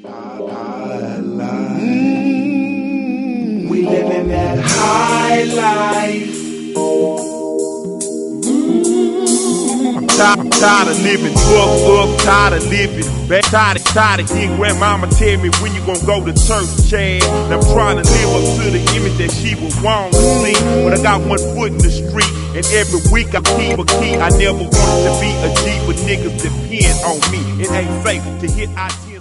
High life. We living that high life. I'm tired of living fucked up, tired of living back, tired of hearing grandmama tell me when you gon' go to church, Chad. And I'm trying to live up to the image that she would want to see. But I got one foot in the street, and every week I keep a key. I never wanted to be a G, but niggas depend on me. It ain't safe to hit IT.